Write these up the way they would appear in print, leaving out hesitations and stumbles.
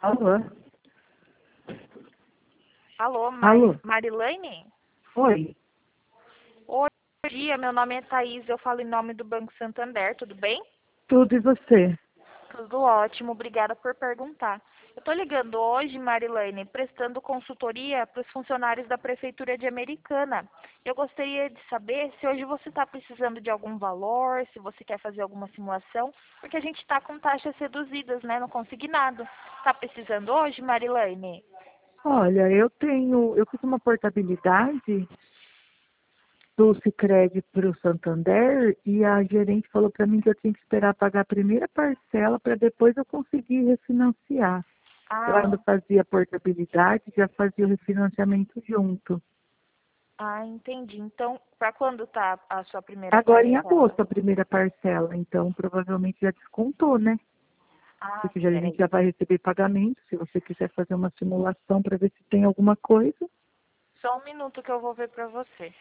Alô? Alô, Alô? Marilane? Oi. Oi, bom dia, meu nome é Thaís, eu falo em nome do Banco Santander, tudo bem? Tudo e você? Tudo ótimo, obrigada por perguntar. Eu estou ligando hoje, Marilane, prestando consultoria para os funcionários da Prefeitura de Americana. Eu gostaria de saber se hoje você está precisando de algum valor, se você quer fazer alguma simulação, porque a gente está com taxas reduzidas, né, no consignado. Está precisando hoje, Marilane? Olha, eu fiz uma portabilidade do Sicredi para o Santander e a gerente falou para mim que eu tinha que esperar pagar a primeira parcela para depois eu conseguir refinanciar. Eu Ah, ainda fazia a portabilidade, já fazia o refinanciamento junto. entendi. Então, para quando tá a sua primeira Agora em parcela? agosto a primeira parcela, então provavelmente já descontou, né? Porque já, a gente Peraí. já vai receber pagamento. Se você quiser fazer uma simulação para ver se tem alguma coisa. Só um minuto que eu vou ver para você.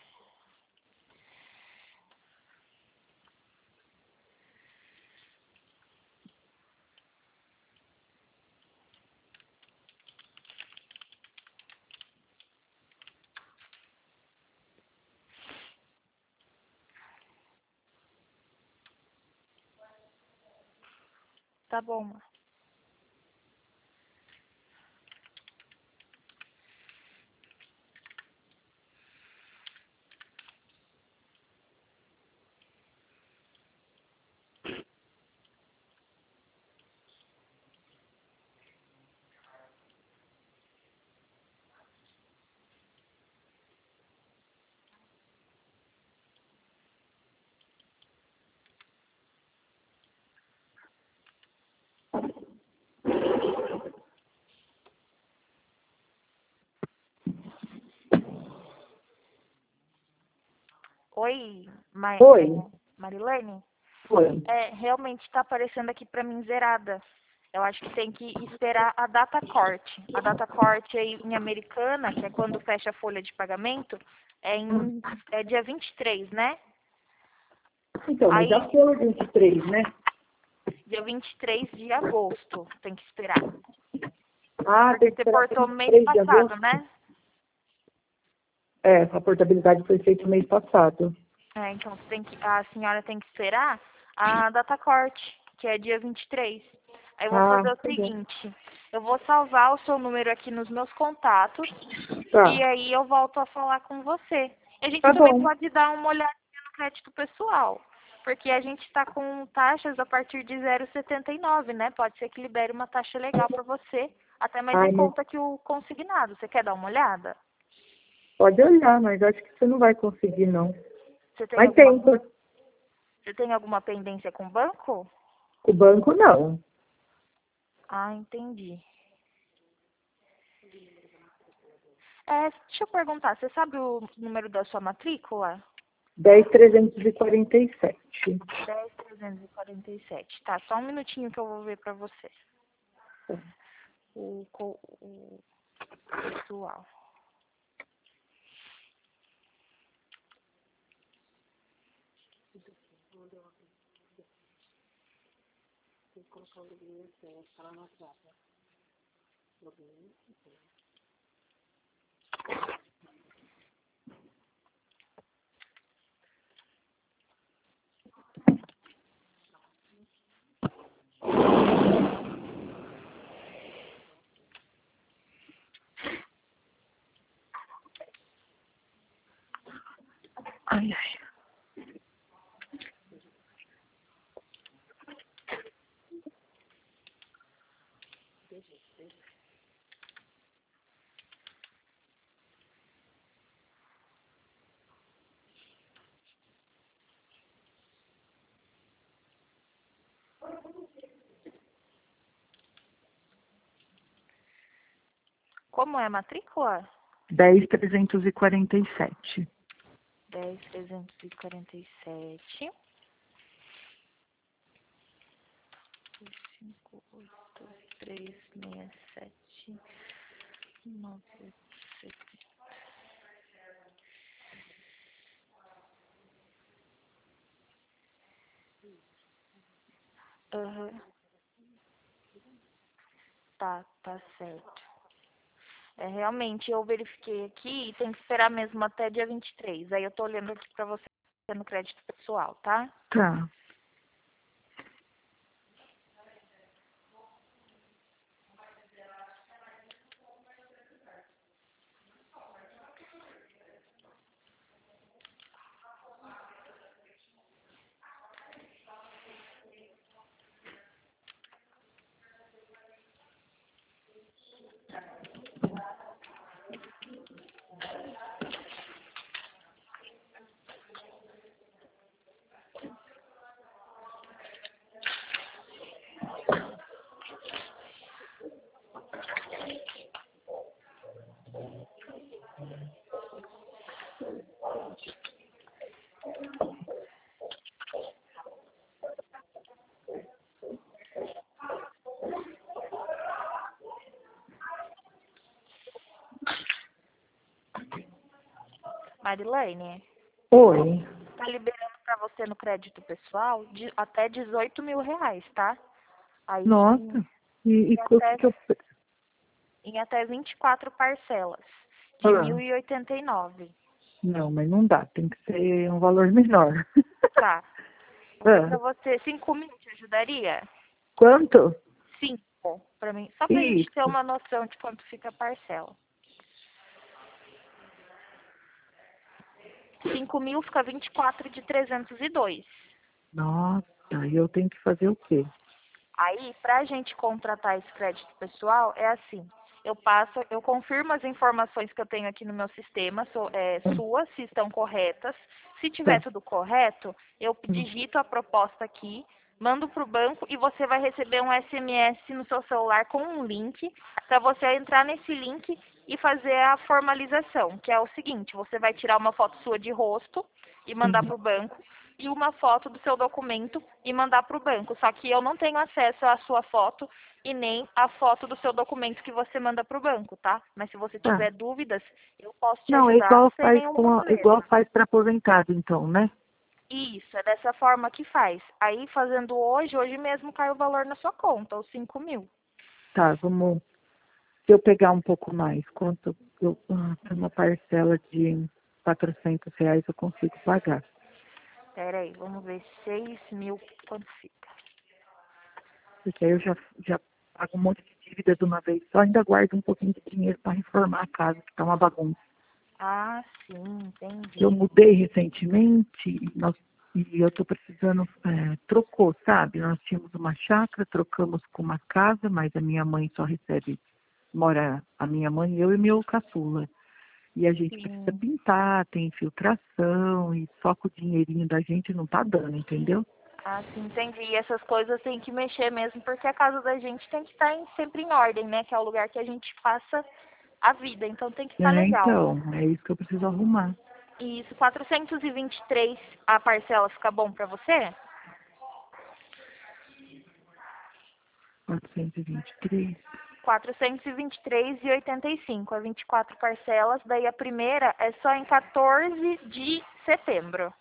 Tá bom. Oi, Oi, Marilene? foi. Realmente está aparecendo aqui para mim zerada. Eu acho que tem que esperar a data corte. A data corte aí em Americana, que é quando fecha a folha de pagamento, é dia 23, né? Então, mas já Aí, foi 23, né? dia 23 de agosto, tem que esperar. Ah, Porque tem que você esperar até portou mês 23 de passado, agosto. né? É, a portabilidade foi feita no mês passado. Então a senhora tem que esperar a data corte, que é dia 23. Aí eu vou Ah, fazer o tá bom. seguinte, eu vou salvar o seu número aqui nos meus contatos e Tá, aí eu volto a falar com você. E a gente tá também bom. pode dar uma olhadinha no crédito pessoal, porque a gente está com taxas a partir de 0,79, né? Pode ser que libere uma taxa legal para você, até mais Ai, em mas conta que o consignado. Você quer dar uma olhada? pode olhar, mas acho que você não vai conseguir, não. Você tem Mas alguma, tem, você tem alguma pendência com o banco? o banco não. Entendi. Deixa eu perguntar, você sabe o número da sua matrícula? 10.347. 10.347. Tá, só um minutinho que eu vou ver pra você. O pessoal. Ai, ai. Como é a matrícula? 10.347. 10.347. 58367 970. Aham. Tá certo. Realmente, eu verifiquei aqui e tem que esperar mesmo até dia 23. Aí eu tô olhando aqui pra você no crédito pessoal, tá? Tá. Marilene, Oi. tá liberando pra você no crédito pessoal até 18 mil reais, tá? Aí Nossa. E o que até, que eu... em até 24 parcelas de Ah, 1.089. não, mas não dá. Tem que ser um valor menor. Tá. Vou ver pra Ah, você 5 mil, te ajudaria? quanto? 5 pra mim, só pra gente ter Isso. uma noção de quanto fica a parcela. 5 mil fica 24 de 302. Nossa, e eu tenho que fazer o quê? Aí, pra gente contratar esse crédito pessoal, é assim. Eu confirmo as informações que eu tenho aqui no meu sistema, Hum, suas, se estão corretas. Se tiver Tá. tudo correto, eu Hum, digito a proposta aqui, mando para o banco e você vai receber um SMS no seu celular com um link para você entrar nesse link e fazer a formalização, que é o seguinte, você vai tirar uma foto sua de rosto e mandar uhum. para o banco e uma foto do seu documento e mandar para o banco. Só que eu não tenho acesso à sua foto e nem a foto do seu documento que você manda para o banco, tá? Mas se você Tá. tiver dúvidas, eu posso te Não, é ajudar igual sem nenhum igual problema. faz para aposentado, então, né? Isso, é dessa forma que faz. Aí, fazendo hoje mesmo cai o valor na sua conta, os 5 mil. Tá, vamos. Se eu pegar um pouco mais, quanto eu, uma parcela de R$ 400 eu consigo pagar. Pera aí, vamos ver 6 mil, quanto fica? Porque aí eu já pago um monte de dívida de uma vez só, ainda guardo um pouquinho de dinheiro para reformar a casa, que tá uma bagunça. Ah, sim, Eu entendi. mudei recentemente e eu estou precisando, trocou, sabe? Nós tínhamos uma chácara, trocamos com uma casa, mas a minha mãe só recebe, mora a minha mãe, eu e meu caçula. E a gente precisa Sim. pintar, tem infiltração, e só com o dinheirinho da gente não tá dando, entendeu? Ah, sim, entendi. E essas coisas tem que mexer mesmo, porque a casa da gente tem que estar sempre em ordem, né? Que é o lugar que a gente passa a vida, então tem que estar legal. Então, é isso que eu preciso arrumar. E isso, 423 a parcela fica bom pra você? 423. 423,85, é 24 parcelas, daí a primeira é só em 14 de setembro.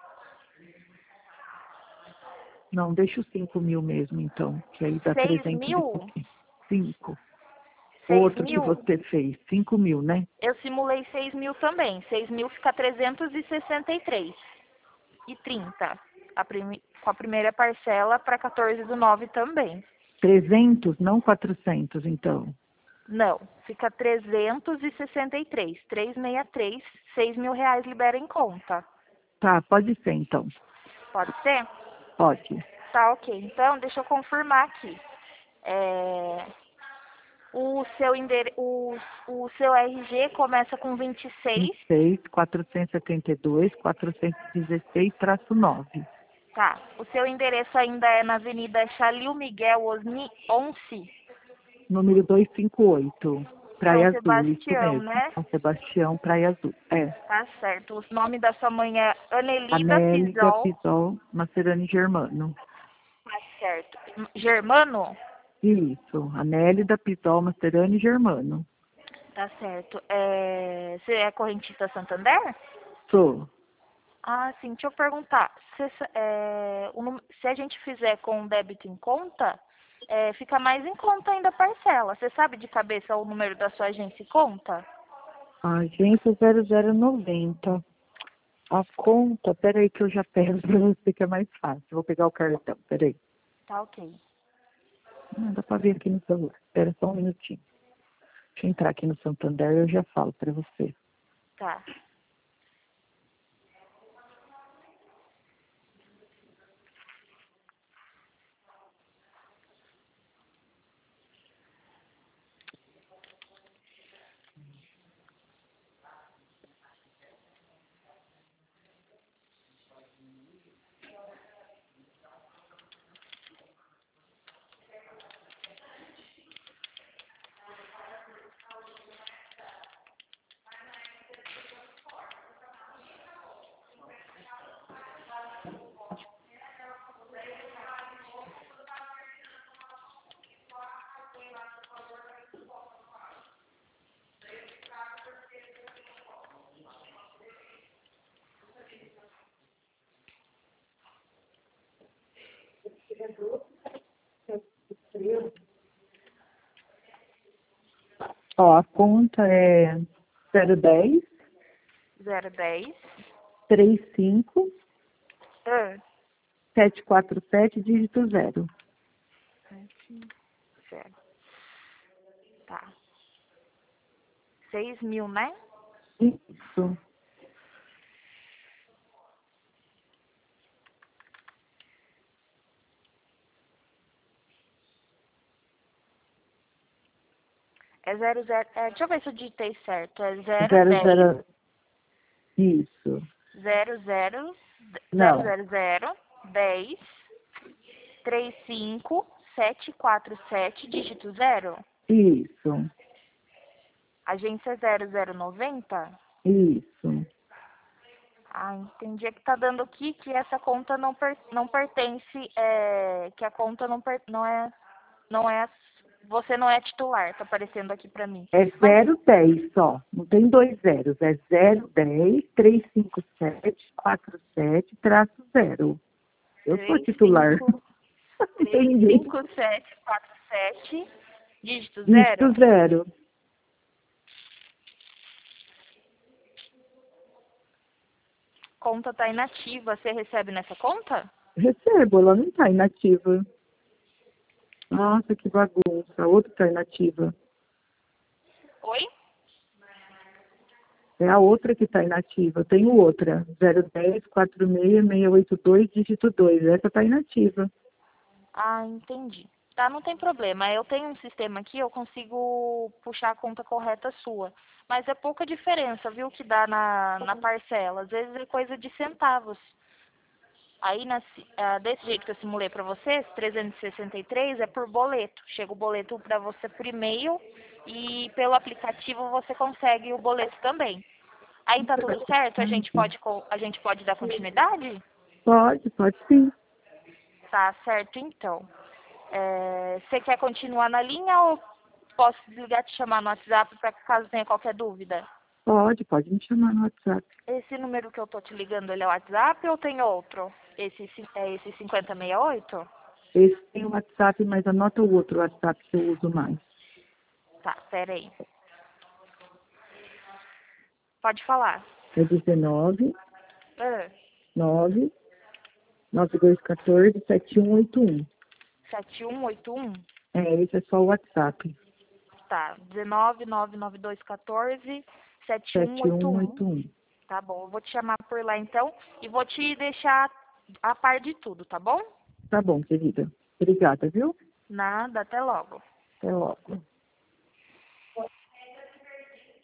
Não, deixa os 5 mil mesmo, então, que aí dá 6 300 e mil? pouquinho. 5. O 6 outro que mil? você fez, 5 mil, né? Eu simulei 6 mil também. 6 mil fica 363,30. Com a primeira parcela para 14 do 9 também. 300, não 400, então. Não, fica 363. 363, 6 mil reais libera em conta. Tá, pode ser, então. Pode ser? Pode. Tá, ok. Então, deixa eu confirmar aqui. É, o seu RG começa com 26. 26, 472, 416-9. Tá. O seu endereço ainda é na Avenida Chalil Miguel Osni 11, Número 258, São Praia Azul, isso Sebastião, mesmo. né? São Sebastião, Praia Azul. É. Tá certo. O nome da sua mãe é Anelida Anélida Pisol. Pisol, Macerani Germano. Tá certo. Germano? Isso, Anélida Pisol, Macerani Germano. Tá certo. Você é correntista Santander? Sou. Ah, sim. Deixa eu perguntar. Se a gente fizer com débito em conta, fica mais em conta ainda a parcela. Você sabe de cabeça o número da sua agência e conta? Agência 0090. A conta, peraí que eu já peço pra você que é mais fácil. Vou pegar o cartão, peraí. Tá ok. Não, dá pra ver aqui no celular. Espera só um minutinho. Deixa eu entrar aqui no Santander e eu já falo pra você. Tá. Ó, a conta é 010 010. 35 Ah, 747, dígito 0. 0. Tá. 6.000, né? Isso. É 00. Deixa eu ver se eu digitei certo. É 010 00. Isso. 00 000 Não. 10 35 747, dígito 0. Isso. Agência 0090. Isso. Ah, entendi. É que tá dando aqui que essa conta não pertence, que a conta não é, você não é titular, tá aparecendo aqui pra mim. É Mas 010 só. Não tem dois zeros. É 010 357 47 0. Eu sou titular. 35 Entendi. 35747, dígito Dígito 0. 0. Conta tá inativa. Você recebe nessa conta? Recebo, ela não está inativa. Nossa, que bagunça. A outra está inativa. Oi? É a outra que está inativa. Eu tenho outra. 010 46 682, dígito 2. Essa está inativa. Ah, entendi. Tá, não tem problema. Eu tenho um sistema aqui, eu consigo puxar a conta correta sua. Mas é pouca diferença, viu, que dá na parcela. Às vezes é coisa de centavos. Aí, desse jeito que eu simulei pra vocês, 363 é por boleto. Chega o boleto pra você por e-mail e pelo aplicativo você consegue o boleto também. Aí tá tudo certo? A gente pode dar continuidade? Pode sim. Tá certo, então. Você quer continuar na linha ou posso desligar e te chamar no WhatsApp para caso tenha qualquer dúvida? Pode me chamar no WhatsApp. Esse número que eu tô te ligando, ele é o WhatsApp ou tem outro? Esse 5068? Esse tem o WhatsApp, mas anota o outro WhatsApp que eu uso mais. Tá, pera aí. Pode falar. É 19 Ah, 9 9214 7181. 7181? Esse é só o WhatsApp. Tá, 19 7181. 7181. Tá bom, eu vou te chamar por lá então e vou te deixar a par de tudo, tá bom? Tá bom, querida. Obrigada, viu? Nada, até logo. Até logo.